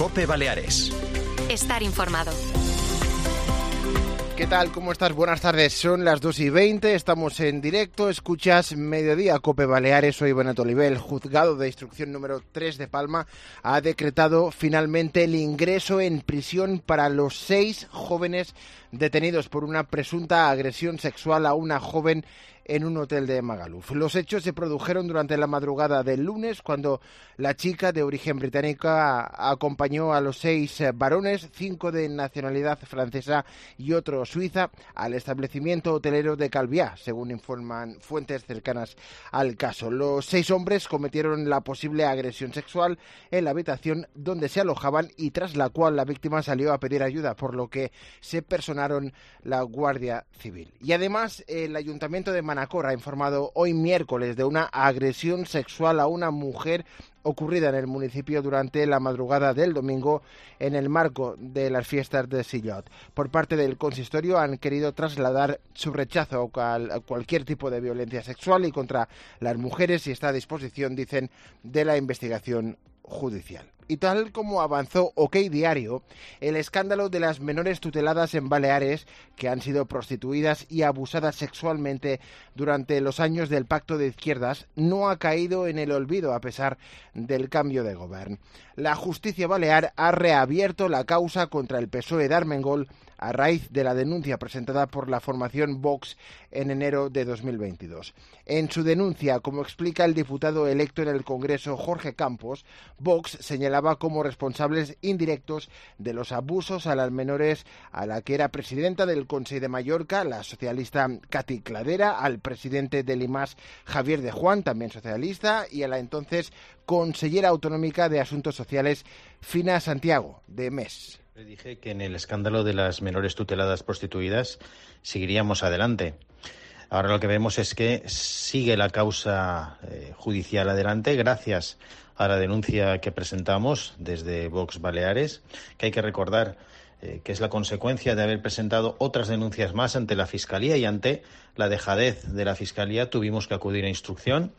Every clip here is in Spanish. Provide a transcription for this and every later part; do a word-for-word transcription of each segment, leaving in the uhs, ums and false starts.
COPE Baleares. Estar informado. ¿Qué tal? ¿Cómo estás? Buenas tardes. Son las dos y veinte, estamos en directo, escuchas Mediodía COPE Baleares. Soy Benet Oliver. El juzgado de instrucción número tres de Palma ha decretado finalmente el ingreso en prisión para los seis jóvenes detenidos por una presunta agresión sexual a una joven en un hotel de Magaluf. Los hechos se produjeron durante la madrugada del lunes, cuando la chica de origen británica acompañó a los seis varones, cinco de nacionalidad francesa y otro suiza, al establecimiento hotelero de Calviá, según informan fuentes cercanas al caso. Los seis hombres cometieron la posible agresión sexual en la habitación donde se alojaban y tras la cual la víctima salió a pedir ayuda, por lo que se personaron la Guardia Civil. Y además, el Ayuntamiento de Manacor ha informado hoy miércoles de una agresión sexual a una mujer ocurrida en el municipio durante la madrugada del domingo en el marco de las fiestas de Sillot. Por parte del consistorio han querido trasladar su rechazo a cualquier tipo de violencia sexual y contra las mujeres y está a disposición, dicen, de la investigación judicial. Y tal como avanzó OK Diario, el escándalo de las menores tuteladas en Baleares que han sido prostituidas y abusadas sexualmente durante los años del Pacto de Izquierdas no ha caído en el olvido a pesar del cambio de gobierno. La justicia balear ha reabierto la causa contra el P S O E de Armengol a raíz de la denuncia presentada por la formación Vox en enero de dos mil veintidós. En su denuncia, como explica el diputado electo en el Congreso Jorge Campos, Vox señalaba como responsables indirectos de los abusos a las menores a la que era presidenta del Consell de Mallorca, la socialista Cati Cladera, al presidente del I M A S, Javier de Juan, también socialista, y a la entonces consellera autonómica de Asuntos Sociales, Fina Santiago, de M E S. Le dije que en el escándalo de las menores tuteladas prostituidas seguiríamos adelante. Ahora lo que vemos es que sigue la causa eh, judicial adelante gracias a la denuncia que presentamos desde Vox Baleares, que hay que recordar eh, que es la consecuencia de haber presentado otras denuncias más ante la Fiscalía, y ante la dejadez de la Fiscalía tuvimos que acudir a instrucción.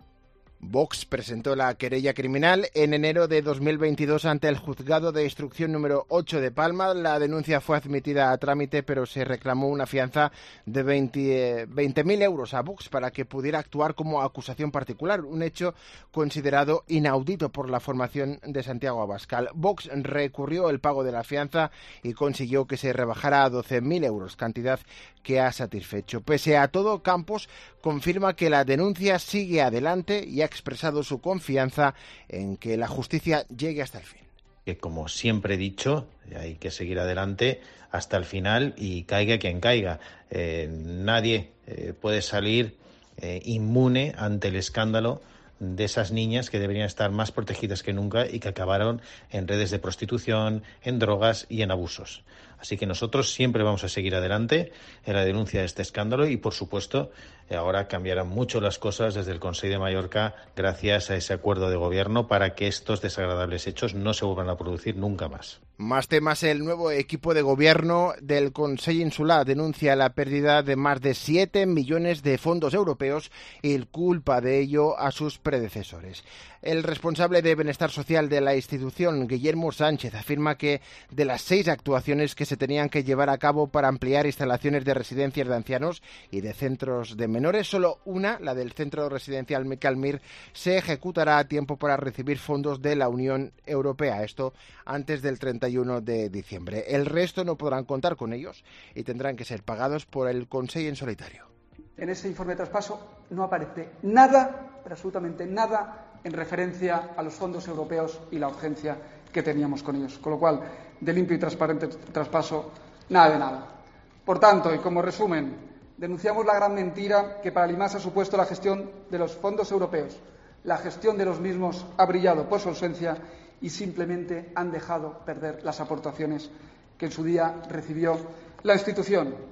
Vox presentó la querella criminal en enero de dos mil veintidós ante el juzgado de instrucción número ocho de Palma. La denuncia fue admitida a trámite, pero se reclamó una fianza de veinte mil euros a Vox para que pudiera actuar como acusación particular, un hecho considerado inaudito por la formación de Santiago Abascal. Vox recurrió el pago de la fianza y consiguió que se rebajara a doce mil euros, cantidad que ha satisfecho. Pese a todo, Campos confirma que la denuncia sigue adelante y ha expresado su confianza en que la justicia llegue hasta el fin. Que, como siempre he dicho, hay que seguir adelante hasta el final y caiga quien caiga. Eh, nadie eh, puede salir eh, inmune ante el escándalo de esas niñas que deberían estar más protegidas que nunca y que acabaron en redes de prostitución, en drogas y en abusos. Así que nosotros siempre vamos a seguir adelante en la denuncia de este escándalo y, por supuesto, ahora cambiarán mucho las cosas desde el Consell de Mallorca gracias a ese acuerdo de gobierno para que estos desagradables hechos no se vuelvan a producir nunca más. Más temas. El nuevo equipo de gobierno del Consell Insular denuncia la pérdida de más de siete millones de fondos europeos y culpa de ello a sus predecesores. El responsable de Bienestar Social de la institución, Guillermo Sánchez, afirma que de las seis actuaciones que se tenían que llevar a cabo para ampliar instalaciones de residencias de ancianos y de centros de menores, solo una, la del centro residencial Mecalmir, se ejecutará a tiempo para recibir fondos de la Unión Europea. Esto antes del treinta y uno de diciembre. El resto no podrán contar con ellos y tendrán que ser pagados por el Consell en solitario. En ese informe de traspaso no aparece nada, pero absolutamente nada, en referencia a los fondos europeos y la urgencia que teníamos con ellos. Con lo cual, de limpio y transparente traspaso, nada de nada. Por tanto, y como resumen, denunciamos la gran mentira que para el I M A S ha supuesto la gestión de los fondos europeos. La gestión de los mismos ha brillado por su ausencia y simplemente han dejado perder las aportaciones que en su día recibió la institución.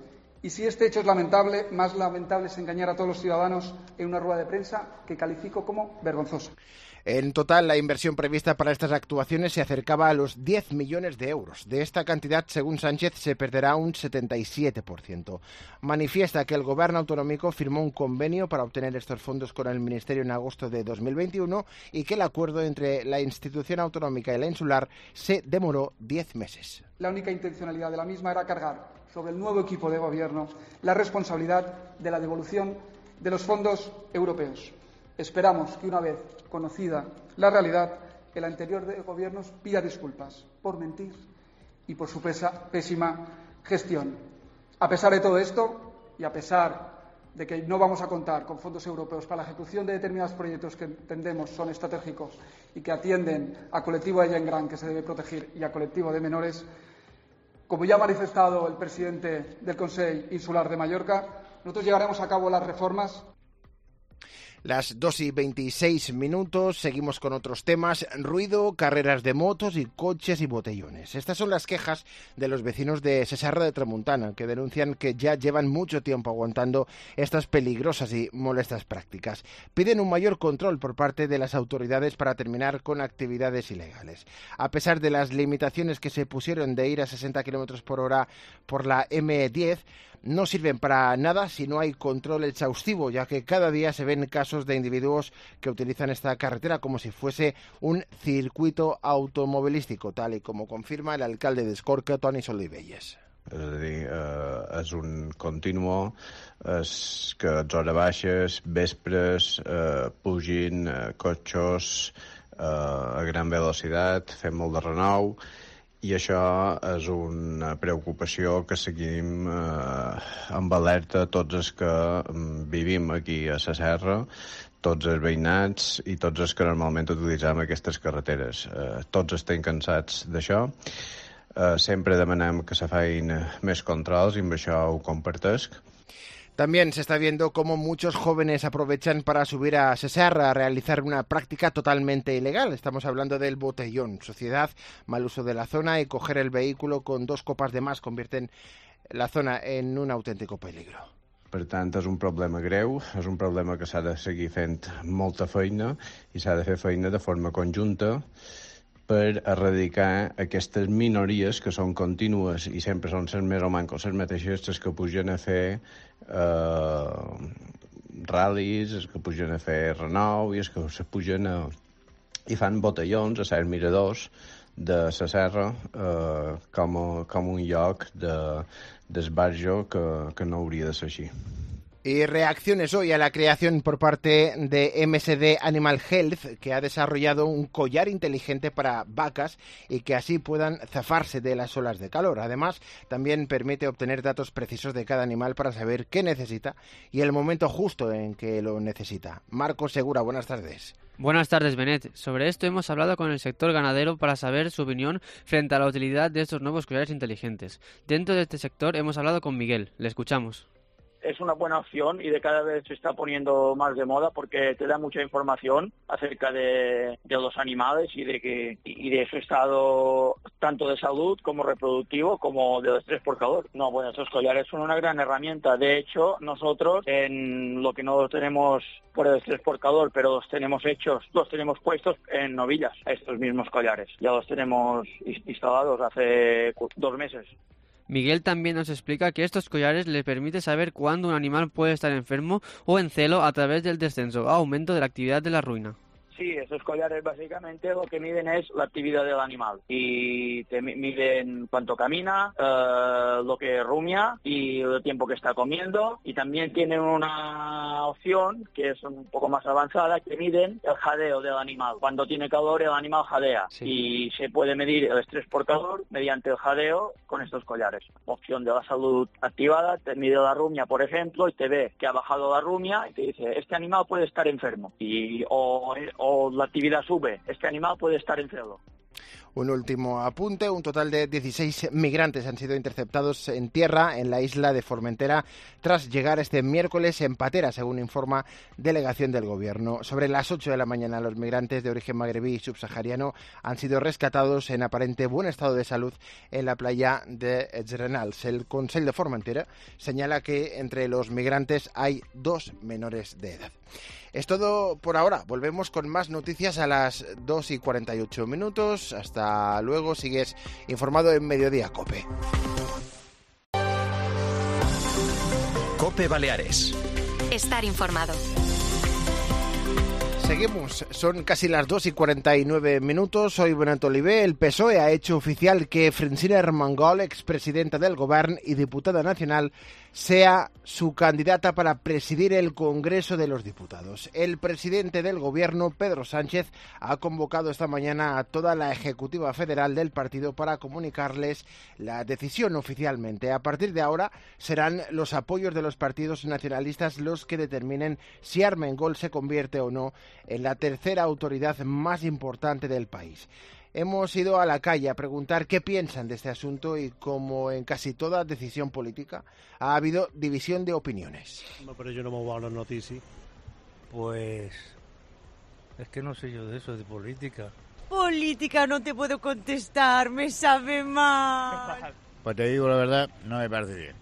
Y si este hecho es lamentable, más lamentable es engañar a todos los ciudadanos en una rueda de prensa que califico como vergonzosa. En total, la inversión prevista para estas actuaciones se acercaba a los diez millones de euros. De esta cantidad, según Sánchez, se perderá un setenta y siete por ciento. Manifiesta que el Gobierno autonómico firmó un convenio para obtener estos fondos con el Ministerio en agosto de dos mil veintiuno y que el acuerdo entre la institución autonómica y la insular se demoró diez meses. La única intencionalidad de la misma era cargar sobre el nuevo equipo de Gobierno la responsabilidad de la devolución de los fondos europeos. Esperamos que, una vez conocida la realidad, el anterior de Gobiernos pida disculpas por mentir y por su pesa, pésima gestión. A pesar de todo esto y a pesar de que no vamos a contar con fondos europeos para la ejecución de determinados proyectos que entendemos son estratégicos y que atienden a colectivo de gent gran que se debe proteger y a colectivo de menores, como ya ha manifestado el presidente del Consell Insular de Mallorca, nosotros llevaremos a cabo las reformas. Las dos y veintiséis minutos, seguimos con otros temas, ruido, carreras de motos y coches y botellones. Estas son las quejas de los vecinos de Sesarra de Tramuntana, que denuncian que ya llevan mucho tiempo aguantando estas peligrosas y molestas prácticas. Piden un mayor control por parte de las autoridades para terminar con actividades ilegales. A pesar de las limitaciones que se pusieron de ir a sesenta kilómetros por hora por la eme diez, no sirven para nada si no hay control exhaustivo, ya que cada día se ven casos de individuos que utilizan esta carretera como si fuese un circuito automovilístico, tal y como confirma el alcalde de Escorca, Toni Solivelles. És a dir, eh, és un continu, és que a hores baixes, vespres, eh, pugin eh, cotxos eh, a gran velocitat, fem molt de renou, i això és una preocupació que seguim eh, amb alerta tots els que vivim aquí a la serra, tots els veïnats i tots els que normalment utilitzem aquestes carreteres. Eh, tots estem cansats d'això. Eh, sempre demanem que se facin més controls i amb això ho compartesc. También se está viendo cómo muchos jóvenes aprovechan para subir a Sesarra a realizar una práctica totalmente ilegal. Estamos hablando del botellón, suciedad, mal uso de la zona y coger el vehículo con dos copas de más convierten la zona en un auténtico peligro. Per tant, és un problema greu, és un problema que s'ha de seguir fent molta feina i s'ha de fer feina de forma conjunta per erradicar aquestes minories que són contínues i sempre són les més o manco les mateixes, les que pugen a fer eh, ral·lis, els que pugen a fer renou i els que se pugen a... i fan botellons a certs miradors de la serra eh, com, a, com un lloc d'esbarjo que, que no hauria de ser així. Y reacciones hoy a la creación por parte de eme ese de Animal Health, que ha desarrollado un collar inteligente para vacas y que así puedan zafarse de las olas de calor. Además, también permite obtener datos precisos de cada animal para saber qué necesita y el momento justo en que lo necesita. Marcos Segura, buenas tardes. Buenas tardes, Benet. Sobre esto hemos hablado con el sector ganadero para saber su opinión frente a la utilidad de estos nuevos collares inteligentes. Dentro de este sector hemos hablado con Miguel. Le escuchamos. Es una buena opción y de cada vez se está poniendo más de moda porque te da mucha información acerca de, de los animales y de que y de su estado tanto de salud como reproductivo como de estrés por calor. No, bueno, estos collares son una gran herramienta. De hecho, nosotros en lo que no tenemos por el estrés por calor, pero los tenemos hechos, los tenemos puestos en novillas, estos mismos collares. Ya los tenemos instalados hace dos meses. Miguel también nos explica que estos collares le permiten saber cuándo un animal puede estar enfermo o en celo a través del descenso o aumento de la actividad de la ruina. Sí, esos collares básicamente lo que miden es la actividad del animal y te miden cuánto camina, eh, lo que rumia y el tiempo que está comiendo, y también tienen una opción que es un poco más avanzada que miden el jadeo del animal. Cuando tiene calor el animal jadea, sí, y se puede medir el estrés por calor mediante el jadeo con estos collares. Opción de la salud activada, te mide la rumia, por ejemplo, y te ve que ha bajado la rumia y te dice, este animal puede estar enfermo, y o, o o la actividad sube, este animal puede estar en celo. Un último apunte, un total de dieciséis migrantes han sido interceptados en tierra en la isla de Formentera tras llegar este miércoles en patera, según informa delegación del Gobierno. Sobre las ocho de la mañana, los migrantes de origen magrebí y subsahariano han sido rescatados en aparente buen estado de salud en la playa de Zrenals. El Consell de Formentera señala que entre los migrantes hay dos menores de edad. Es todo por ahora. Volvemos con más noticias a las dos y cuarenta y ocho minutos. Hasta luego. Sigues informado en Mediodía COPE. COPE Baleares. Estar informado. Seguimos, son casi las dos y cuarenta y nueve minutos. Soy Benet Oliver. El P S O E ha hecho oficial que Francina Armengol, expresidenta del Govern y diputada nacional, sea su candidata para presidir el Congreso de los Diputados. El presidente del Gobierno, Pedro Sánchez, ha convocado esta mañana a toda la ejecutiva federal del partido para comunicarles la decisión oficialmente. A partir de ahora serán los apoyos de los partidos nacionalistas los que determinen si Armengol se convierte o no en la tercera autoridad más importante del país. Hemos ido a la calle a preguntar qué piensan de este asunto y, como en casi toda decisión política, ha habido división de opiniones. Pero yo no me voy a la noticia. Pues es que no sé yo de eso, de política. Política no te puedo contestar, me sabe mal. Pues te digo la verdad, no me parece bien.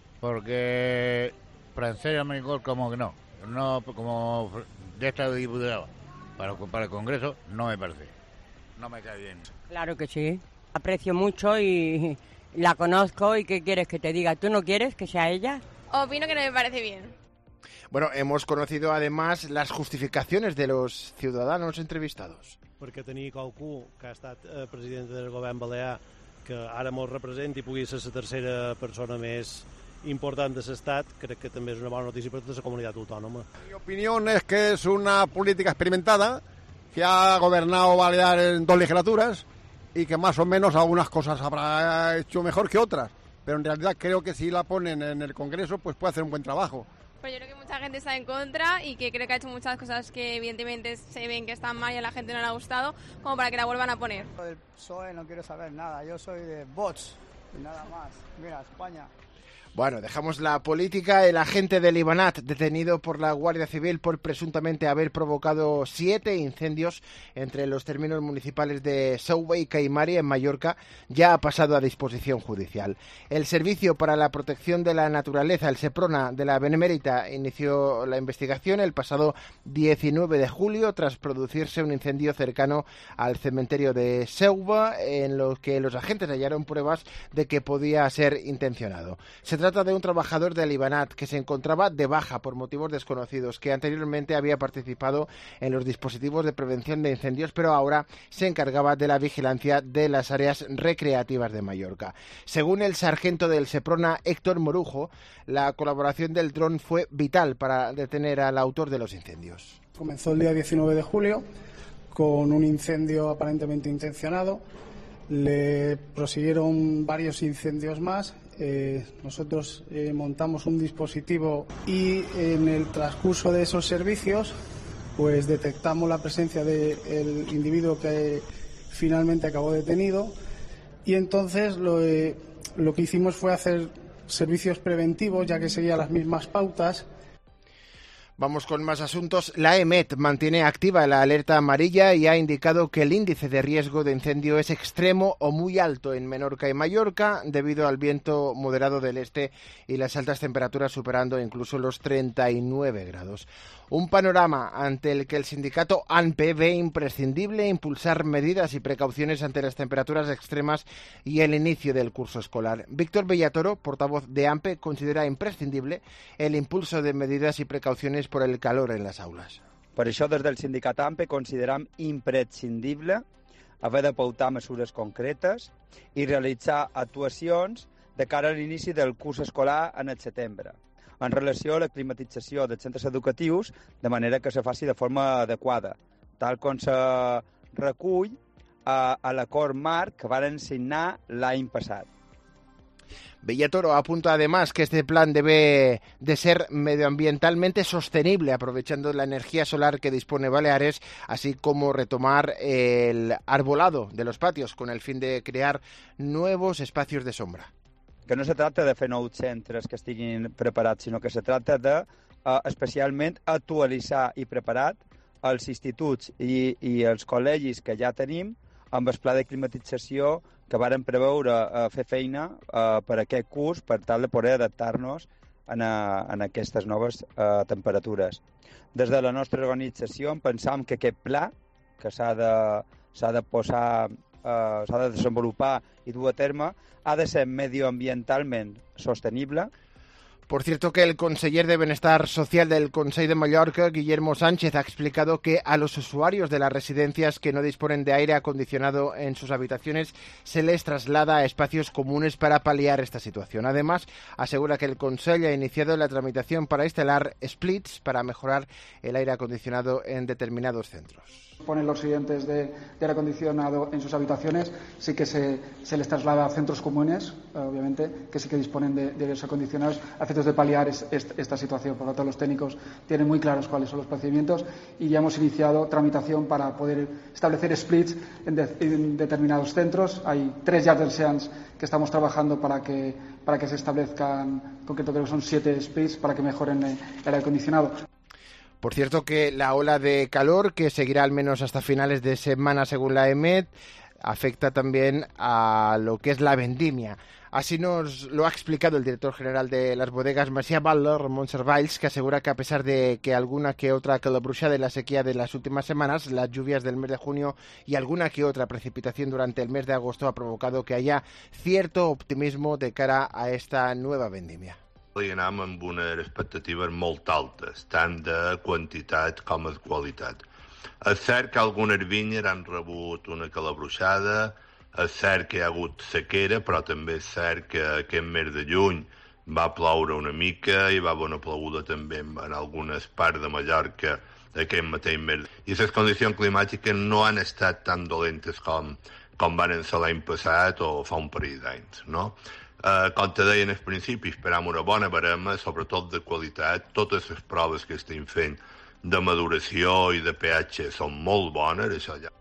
Porque Francina Armengol como que no, no como de esta diputada para, para el Congreso, no me parece. No me cae bien. Claro que sí. Aprecio mucho y la conozco. ¿Y qué quieres que te diga? ¿Tú no quieres que sea ella? Opino que no me parece bien. Bueno, hemos conocido además las justificaciones de los ciudadanos entrevistados. Perquè tenir qualcú que ha estat eh, president del govern balear que ara mos representa i pugui ser la tercera persona més important de l'estat, crec que també és una bona notícia per tota la comunitat autònoma. Mi opinión es que es una política experimentada que ha gobernado Baleares en dos legislaturas y que más o menos algunas cosas habrá hecho mejor que otras, pero en realidad creo que si la ponen en el Congreso pues puede hacer un buen trabajo. Pues yo creo que mucha gente está en contra y que creo que ha hecho muchas cosas que evidentemente se ven que están mal y a la gente no le ha gustado, como para que la vuelvan a poner. Del P S O E no quiero saber nada, yo soy de Vox y nada más. Mira, España. Bueno, dejamos la política. El agente del Ibanat, detenido por la Guardia Civil por presuntamente haber provocado siete incendios entre los términos municipales de Sauve y Caimari en Mallorca, ya ha pasado a disposición judicial. El Servicio para la Protección de la Naturaleza, el SEPRONA de la Benemérita, inició la investigación el pasado diecinueve de julio tras producirse un incendio cercano al cementerio de Sauve, en lo que los agentes hallaron pruebas de que podía ser intencionado. Se trata de un trabajador del Ibanat que se encontraba de baja por motivos desconocidos, que anteriormente había participado en los dispositivos de prevención de incendios, pero ahora se encargaba de la vigilancia de las áreas recreativas de Mallorca. Según el sargento del SEPRONA, Héctor Morujo, la colaboración del dron fue vital para detener al autor de los incendios. Comenzó el día diecinueve de julio con un incendio aparentemente intencionado. Le prosiguieron varios incendios más. Eh, nosotros eh, montamos un dispositivo y en el transcurso de esos servicios pues detectamos la presencia del individuo que finalmente acabó detenido y entonces lo, eh, lo que hicimos fue hacer servicios preventivos, ya que seguía las mismas pautas. Vamos con más asuntos. La E M E T mantiene activa la alerta amarilla y ha indicado que el índice de riesgo de incendio es extremo o muy alto en Menorca y Mallorca debido al viento moderado del este y las altas temperaturas superando incluso los treinta y nueve grados. Un panorama ante el que el sindicato ANPE ve imprescindible impulsar medidas y precauciones ante las temperaturas extremas y el inicio del curso escolar. Víctor Bellatoro, portavoz de ANPE, considera imprescindible el impulso de medidas y precauciones por el calor en las aules. Per això, des del sindicat ANPE considerem imprescindible haver de pautar mesures concretes i realitzar actuacions de cara a l'inici del curs escolar en el setembre, en relació a la climatització dels centres educatius, de manera que se faci de forma adequada, tal com se recull a, a l'acord marc que varen signar l'any passat. Bellatoro apunta además que este plan debe de ser medioambientalmente sostenible, aprovechando la energía solar que dispone Baleares, así como retomar el arbolado de los patios con el fin de crear nuevos espacios de sombra. Que no se tracta de fer nous centres que estiguin preparats, sinó que se tracta de uh, especialment actualitzar i preparat els instituts i, i els col·legis que ja tenim amb el pla de climatització que varen preveure uh, fer feina uh, per aquest curs per tal de poder adaptar-nos en, a, en aquestes noves uh, temperatures. Des de la nostra organització pensam que aquest pla que s'ha de, s'ha de posar, uh, s'ha de desenvolupar i dur a terme ha de ser medioambientalment sostenible. Por cierto que el conseller de Bienestar Social del Consell de Mallorca, Guillermo Sánchez, ha explicado que a los usuarios de las residencias que no disponen de aire acondicionado en sus habitaciones se les traslada a espacios comunes para paliar esta situación. Además, asegura que el Consell ha iniciado la tramitación para instalar splits para mejorar el aire acondicionado en determinados centros. Ponen los residentes de, de aire acondicionado en sus habitaciones, sí que se, se les traslada a centros comunes, eh, obviamente, que sí que disponen de, de aires acondicionados, a efectos de paliar es, es, esta situación. Por lo tanto, los técnicos tienen muy claros cuáles son los procedimientos y ya hemos iniciado tramitación para poder establecer splits en, de, en determinados centros. Hay tres llars d'ancians que estamos trabajando para que, para que se establezcan, en concreto creo que son siete splits, para que mejoren el aire acondicionado. Por cierto que la ola de calor, que seguirá al menos hasta finales de semana según la E M E D, afecta también a lo que es la vendimia. Así nos lo ha explicado el director general de las bodegas Macià Batlle, Ramon Servalls, que asegura que a pesar de que alguna que otra calabruja de la sequía de las últimas semanas, las lluvias del mes de junio y alguna que otra precipitación durante el mes de agosto ha provocado que haya cierto optimismo de cara a esta nueva vendimia. I anem amb unes expectatives molt altes, tant de quantitat com de qualitat. És cert que algunes vinyes han rebut una calabruixada, és cert que hi ha hagut sequera, però també és cert que aquest mes de juny va ploure una mica i va haver una ploguda també en algunes parts de Mallorca aquest mateix mes. I les condicions climàtiques no han estat tan dolentes com, com van ser l'any passat o fa un parell d'anys, no? Uh, com te deia en el principi, esperam una bona barema, sobretot de qualitat. Totes les proves que estem fent de maduració i de pH són molt bones, això ja.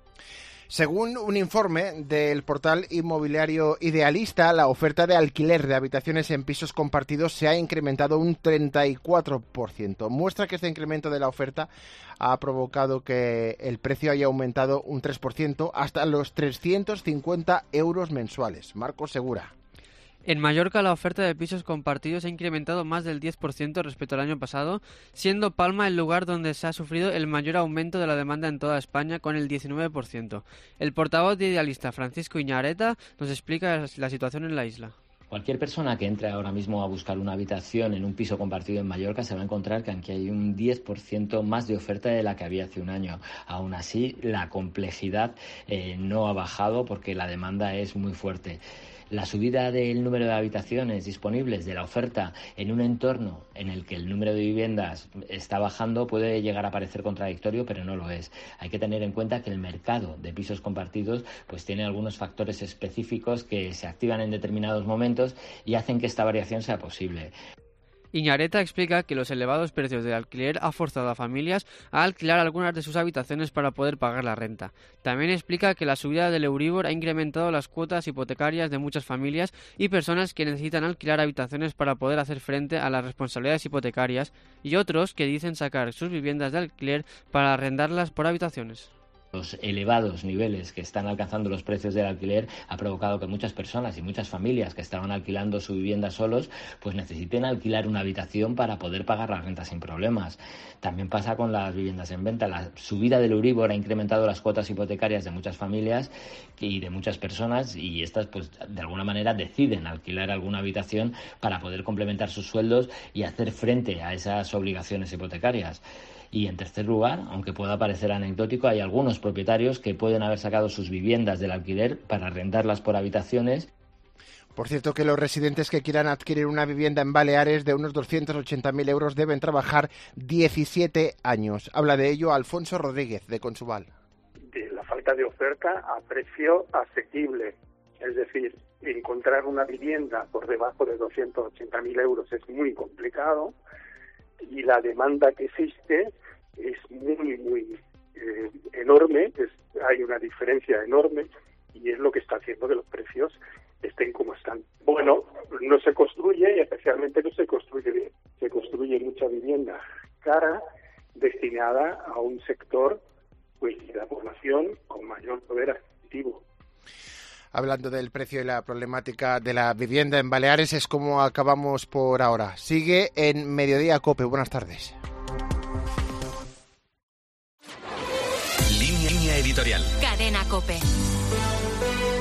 Según un informe del portal inmobiliario Idealista, la oferta de alquiler de habitaciones en pisos compartidos se ha incrementado un treinta y cuatro por ciento. Muestra que este incremento de la oferta ha provocado que el precio haya aumentado un tres por ciento hasta los trescientos cincuenta euros mensuales. Marcos Segura. En Mallorca la oferta de pisos compartidos ha incrementado más del diez por ciento respecto al año pasado, siendo Palma el lugar donde se ha sufrido el mayor aumento de la demanda en toda España, con el diecinueve por ciento. El portavoz de Idealista, Francisco Iñareta, nos explica la situación en la isla. Cualquier persona que entre ahora mismo a buscar una habitación en un piso compartido en Mallorca se va a encontrar que aquí hay un diez por ciento más de oferta de la que había hace un año. Aún así, la complejidad eh, no ha bajado porque la demanda es muy fuerte. La subida del número de habitaciones disponibles de la oferta en un entorno en el que el número de viviendas está bajando puede llegar a parecer contradictorio, pero no lo es. Hay que tener en cuenta que el mercado de pisos compartidos pues tiene algunos factores específicos que se activan en determinados momentos y hacen que esta variación sea posible. Iñareta explica que los elevados precios del alquiler ha forzado a familias a alquilar algunas de sus habitaciones para poder pagar la renta. También explica que la subida del Euribor ha incrementado las cuotas hipotecarias de muchas familias y personas que necesitan alquilar habitaciones para poder hacer frente a las responsabilidades hipotecarias, y otros que dicen sacar sus viviendas de alquiler para arrendarlas por habitaciones. Los elevados niveles que están alcanzando los precios del alquiler ha provocado que muchas personas y muchas familias que estaban alquilando su vivienda solos pues necesiten alquilar una habitación para poder pagar la renta sin problemas. También pasa con las viviendas en venta. La subida del Euribor ha incrementado las cuotas hipotecarias de muchas familias y de muchas personas, y estas pues de alguna manera deciden alquilar alguna habitación para poder complementar sus sueldos y hacer frente a esas obligaciones hipotecarias. Y en tercer lugar, aunque pueda parecer anecdótico, hay algunos propietarios que pueden haber sacado sus viviendas del alquiler para arrendarlas por habitaciones. Por cierto que los residentes que quieran adquirir una vivienda en Baleares de unos doscientos ochenta mil euros deben trabajar diecisiete años. Habla de ello Alfonso Rodríguez, de Consubal. De la falta de oferta a precio asequible. Es decir, encontrar una vivienda por debajo de doscientos ochenta mil euros es muy complicado y la demanda que existe es muy, muy eh, enorme, es, hay una diferencia enorme y es lo que está haciendo que los precios estén como están. Bueno, no se construye y especialmente no se construye bien. Se construye mucha vivienda cara destinada a un sector pues de la población con mayor poder adquisitivo. Hablando del precio y la problemática de la vivienda en Baleares, es como acabamos por ahora. Sigue en Mediodía COPE. Buenas tardes. Línea editorial. Cadena COPE.